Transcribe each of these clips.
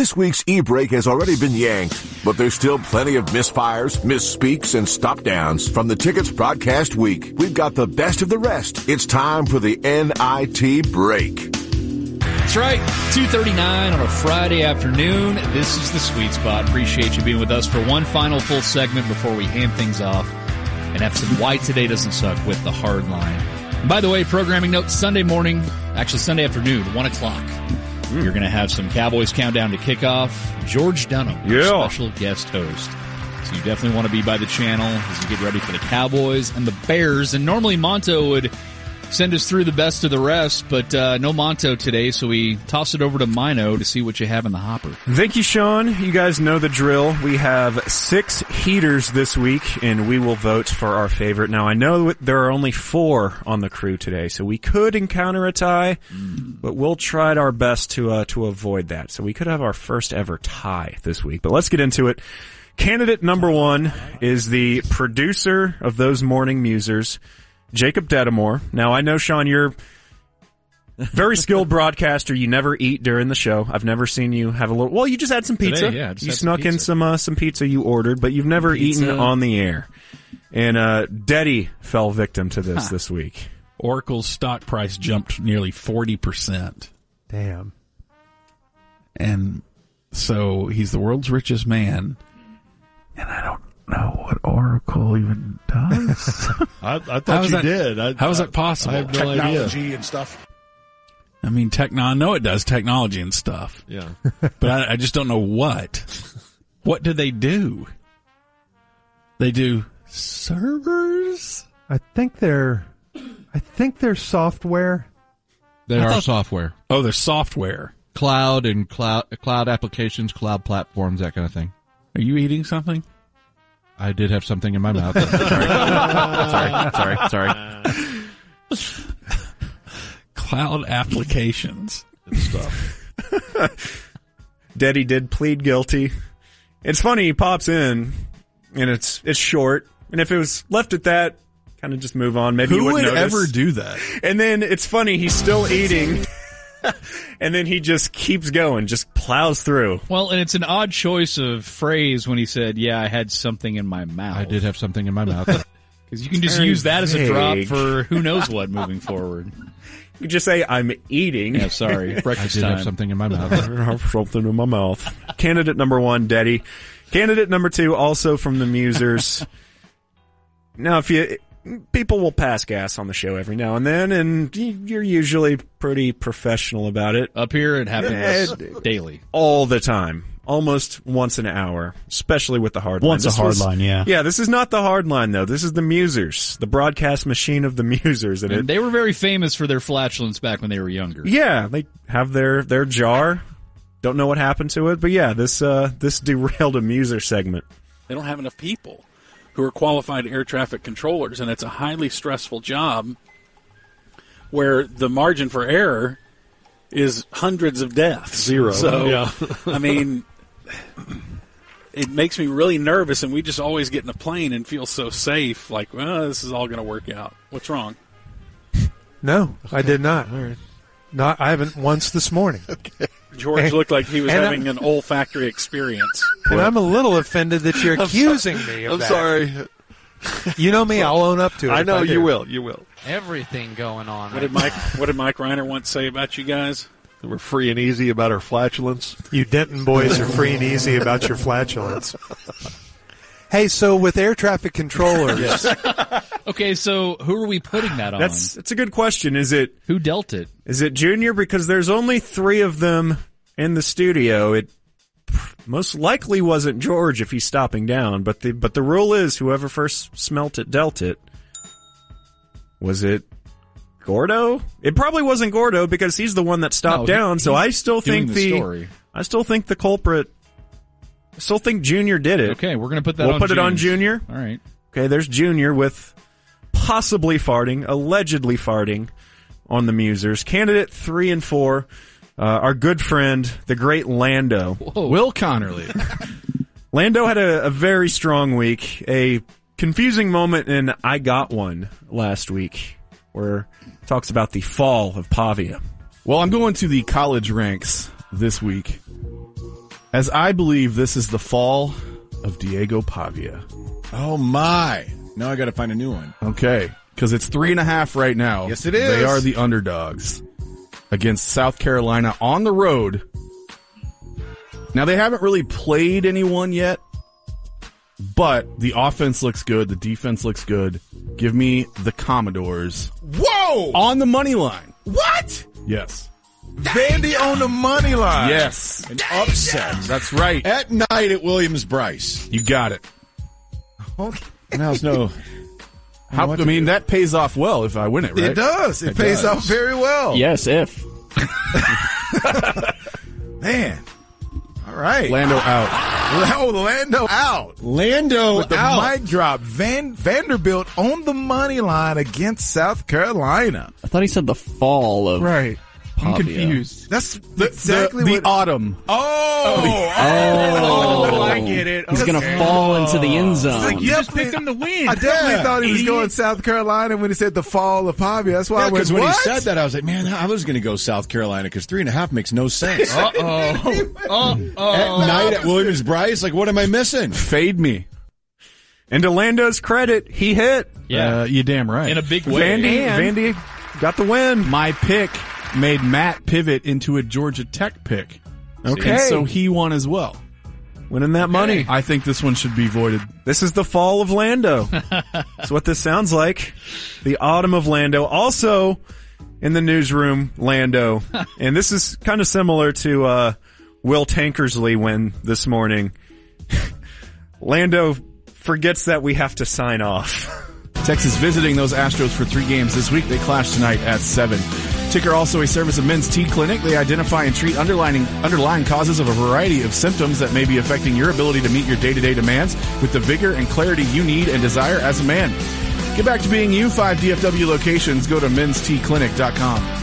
This week's e-break has already been yanked, but there's still plenty of misfires, misspeaks, and stop-downs from the Tickets broadcast week. We've got the best of the rest. It's time for the NIT break. That's right, 2:39 on a Friday afternoon. This is the Sweet Spot. Appreciate you being with us for one final full segment before we hand things off and have some Why Today Doesn't Suck with the Hard Line. And by the way, programming note, Sunday morning, actually Sunday afternoon, 1 o'clock. You're going to have some Cowboys countdown to kickoff. George Dunham, special guest host. So you definitely want to be by the channel as you get ready for the Cowboys and the Bears. And normally Monto would send us through the best of the rest, but no Monto today, so we toss it over to Mino to see what you have in the hopper. Thank you, Sean. You guys know the drill. We have 6 heaters this week, and we will vote for our favorite. Now, I know there are only 4 on the crew today, so we could encounter a tie, but we'll try our best to avoid that. So we could have our first ever tie this week. But let's get into it. Candidate number 1 is the producer of those morning musers, Jacob Dedamore. Now, I know, Sean, you're a very skilled broadcaster. You never eat during the show. I've never seen you have a little... Well, you just had some pizza. Today, yeah, you snuck in some pizza you ordered, but you've never eaten on the air. And Deddy fell victim to this week. Oracle's stock price jumped nearly 40%. Damn. And so he's the world's richest man. And I don't know what Oracle even does. I thought you did. How is that possible? I have no Technology idea. and stuff. I mean, I know it does technology and stuff. Yeah. But I just don't know what. What do they do? They do servers? I think they're software. They are software. Oh, they're software. Cloud and cloud applications, cloud platforms, that kind of thing. Are you eating something? I did have something in my mouth. Sorry. Cloud applications and stuff. Deddy did plead guilty. It's funny, he pops in, and it's short. And if it was left at that, kind of just move on. Maybe you Who wouldn't would notice. ever do that? And then it's funny, he's still eating. And then he just keeps going, just plows through. Well, and it's an odd choice of phrase when he said, yeah, I had something in my mouth. I did have something in my mouth. Because you can just use that as a drop for who knows what moving forward. You just say, I'm eating. Yeah, sorry. I Breakfast did time. have something in my mouth. I have something in my mouth. Candidate number 1, Deddy. Candidate number 2, also from the Musers. Now, people will pass gas on the show every now and then, and you're usually pretty professional about it. Up here, it happens daily. All the time. Almost once an hour, especially with the hard line. Once a hard line, yeah. Yeah, this is not the hard line, though. This is the Musers, the broadcast machine of the Musers. And they were very famous for their flatulence back when they were younger. Yeah, they have their jar. Don't know what happened to it, but yeah, this derailed a Muser segment. They don't have enough people who are qualified air traffic controllers, and it's a highly stressful job where the margin for error is hundreds of deaths. 0. So, yeah. I mean, it makes me really nervous, and we just always get in a plane and feel so safe, like, well, this is all going to work out. What's wrong? No, I did not. All right. I haven't once this morning. Okay. George looked like he was having an olfactory experience. And I'm a little offended that you're accusing me of I'm that. sorry. You know me, I'll own up to it. I know if I you do. will. You will. Everything going on. What did Mike Reiner once say about you guys? We're free and easy about our flatulence. You Denton boys are free and easy about your flatulence. Hey, so with air traffic controllers, Okay, so who are we putting that on? That's a good question. Who dealt it? Is it Junior? Because there's only 3 of them in the studio. It most likely wasn't George if he's stopping down, but the rule is whoever first smelt it dealt it. Was it Gordo? It probably wasn't Gordo because he's the one that stopped down. So I still think the culprit. I still think Junior did it. Okay, we're gonna put that. We'll put it on Junior. All right. Okay, there's Junior with possibly farting, allegedly farting on the Musers. Candidate 3 and 4, our good friend, the great Lando. Whoa. Will Connerly. Lando had a very strong week. A confusing moment in I Got One last week, where it talks about the fall of Pavia. Well, I'm going to the college ranks this week. as I believe this is the fall of Diego Pavia. Oh, my. Now I got to find a new one. Okay, because it's 3.5 right now. Yes, it is. They are the underdogs against South Carolina on the road. Now, they haven't really played anyone yet, but the offense looks good. The defense looks good. Give me the Commodores. Whoa! On the money line. What? Yes. Vandy on the money line. Yes. An upset. That's right. At night at Williams-Brice. You got it. Now's no... that pays off well if I win it, right? It does. It pays off very well. Yes, if. Man. All right. Lando out. Oh, Lando out. Lando with the out. mic drop. Vanderbilt on the money line against South Carolina. I thought he said the fall of Right. I'm Pavia. confused. That's exactly the what... autumn. Oh, I get it. He's going to fall into the end zone. Like, you just picked him to win. I definitely thought he was going South Carolina when he said the fall of Pavia. That's why I went, because when what? he said that, I was like, man, I was going to go South Carolina because 3.5 makes no sense. At night at Williams-Brice, like, what am I missing? Fade me. And to Lando's credit, he hit. Yeah. You damn right. In a big way. Vandy got the win. My pick made Matt pivot into a Georgia Tech pick. Okay. And so he won as well. Winning that money. I think this one should be voided. This is the fall of Lando. That's what this sounds like. The autumn of Lando. Also in the newsroom, Lando. And this is kind of similar to Will Tankersley win this morning. Lando forgets that we have to sign off. Texas visiting those Astros for 3 games this week. They clash tonight at 7. Ticker also a service of Men's T Clinic. They identify and treat underlying causes of a variety of symptoms that may be affecting your ability to meet your day-to-day demands with the vigor and clarity you need and desire as a man. Get back to being you. 5 DFW locations. Go to menstclinic.com.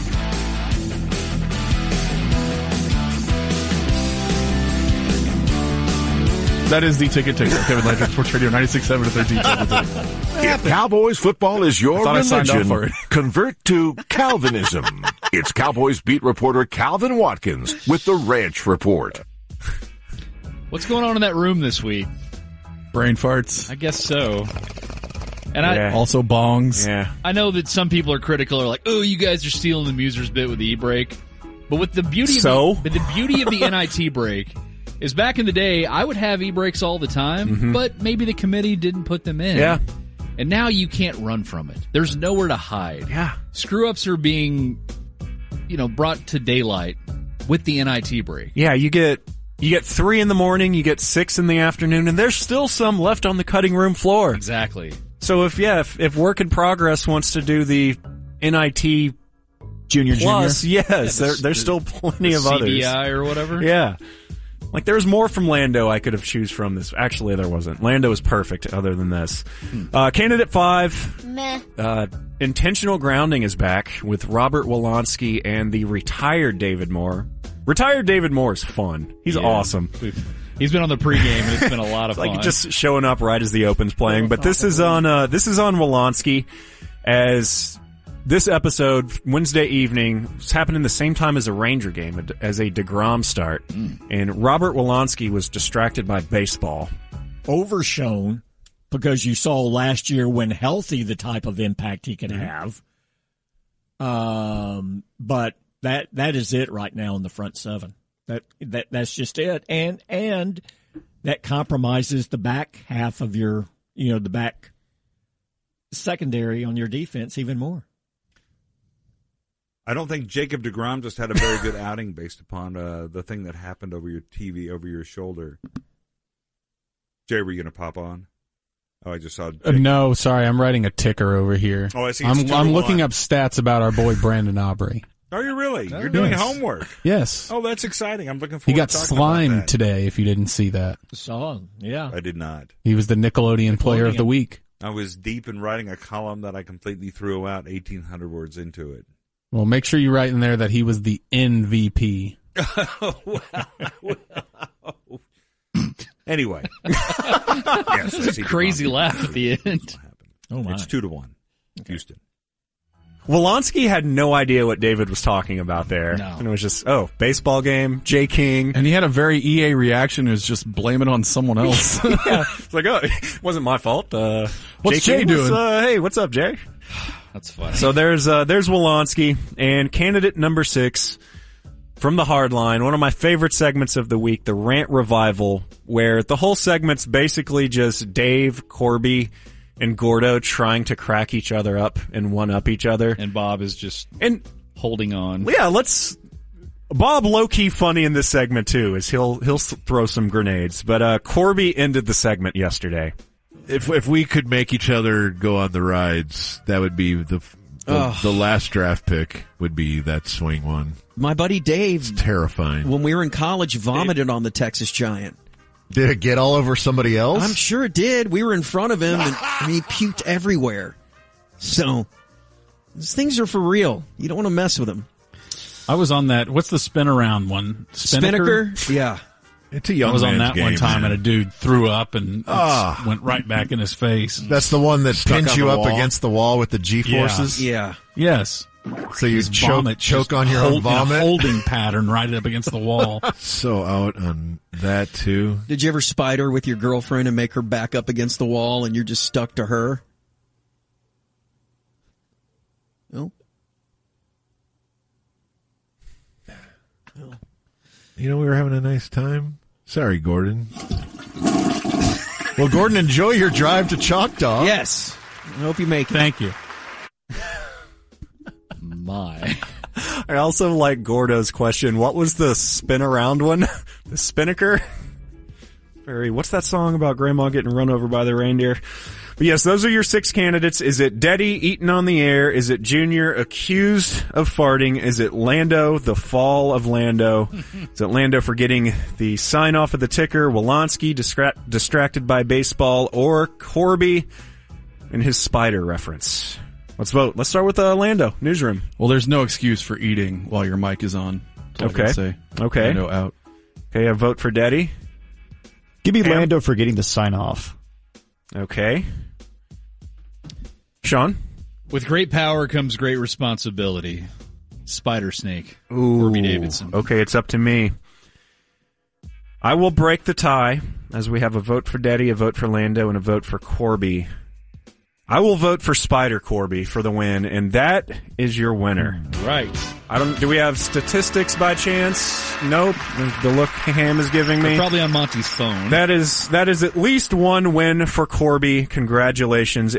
That is the ticket. Kevin Landry, Sports Radio 96.7 to 13. If Cowboys football is your I signed up for religion, it. convert to Calvinism. It's Cowboys beat reporter Calvin Watkins with the Ranch Report. What's going on in that room this week? Brain farts. I guess so. And Also bongs. Yeah. I know that some people are critical, are like, oh, you guys are stealing the Musers bit with the e-break. But with the beauty of the beauty of the NIT break is back in the day, I would have e-breaks all the time, but maybe the committee didn't put them in. Yeah. And now you can't run from it. There's nowhere to hide. Yeah. Screw-ups are being, brought to daylight with the NIT break. Yeah, you get 3 in the morning, you get 6 in the afternoon, and there's still some left on the cutting room floor. Exactly. So if Work in Progress wants to do the NIT Junior. Plus, yes, there's still plenty of others. CBI or whatever. Yeah. Like, there's more from Lando I could have choose from this. Actually, there wasn't. Lando is perfect other than this. Candidate 5. Meh. Intentional Grounding is back with Robert Wolanski and the retired David Moore. Retired David Moore is fun. He's awesome. He's been on the pregame and it's been a lot of fun. Like just showing up right as the Open's playing. But this is on Wolanski as this episode, Wednesday evening, it's happening the same time as a Ranger game, as a DeGrom start. And Robert Wolanski was distracted by baseball. Overshown because you saw last year when healthy the type of impact he could have. But that is it right now in the front 7. That's just it. And that compromises the back half of your, the back secondary on your defense even more. I don't think Jacob deGrom just had a very good outing based upon the thing that happened over your TV, over your shoulder. Jay, were you going to pop on? Oh, I just saw. No, sorry, I'm writing a ticker over here. Oh, I see. I'm looking up stats about our boy Brandon Aubrey. Are you really? You're doing homework. Yes. Oh, that's exciting. I'm looking forward He got to talking slimed about that. today, if you didn't see that. Song, yeah. I did not. He was the Nickelodeon Player of the Week. I was deep in writing a column that I completely threw out 1,800 words into it. Well, make sure you write in there that he was the MVP. Anyway. Yes, that's a crazy laugh at the end. Oh, my. It's 2-1. Houston. Wolanski had no idea what David was talking about there. No. And it was just, baseball game, Jay King. And he had a very EA reaction. It was just blame it on someone else. Yeah. It's like, it wasn't my fault. What's Jay doing? Hey, what's up, Jay? That's funny. So there's Wolanski, and candidate number 6 from the Hardline, one of my favorite segments of the week, the Rant Revival, where the whole segment's basically just Dave, Corby, and Gordo trying to crack each other up and one-up each other. And Bob is just holding on. Yeah, Bob low-key funny in this segment too, is he'll throw some grenades. But Corby ended the segment yesterday. If we could make each other go on the rides, that would be the last draft pick would be that swing one. My buddy Dave, it's terrifying. When we were in college, vomited on the Texas Giant. Did it get all over somebody else? I'm sure it did. We were in front of him, and he puked everywhere. So, these things are for real. You don't want to mess with them. I was on that. What's the spin around one? Spinnaker? Yeah. It's a young I was on man's that game, one time, man. and a dude threw up and went right back in his face. That's the one that pins you up against the wall with the G-forces? Yeah. Yes. So you choke on your own vomit? In a holding pattern right up against the wall. So out on that, too. Did you ever spider with your girlfriend and make her back up against the wall and you're just stuck to her? No? You know, we were having a nice time. Sorry, Gordon. Well, Gordon, enjoy your drive to Choctaw. Yes. I hope you make it. Thank you. My. I also like Gordo's question. What was the spin around one? The Spinnaker? What's that song about grandma getting run over by the reindeer? But yes, those are your 6 candidates. Is it Deddy eaten on the air? Is it Junior accused of farting? Is it Lando, the fall of Lando? Is it Lando forgetting the sign off of the ticker? Wolanski distracted by baseball? Or Corby and his spider reference? Let's vote. Let's start with Lando, newsroom. Well, there's no excuse for eating while your mic is on. Okay. Okay. No out. Okay, a vote for Deddy. Give me Lando for getting the sign off. Okay. Sean? With great power comes great responsibility. Spider Snake. Ooh. Corby Davidson. Okay, it's up to me. I will break the tie as we have a vote for Deddy, a vote for Lando, and a vote for Corby. I will vote for Spider Corby for the win, and that is your winner. Right. Do we have statistics by chance? Nope. The look Ham is giving me. They're probably on Monty's phone. That is at least one win for Corby. Congratulations.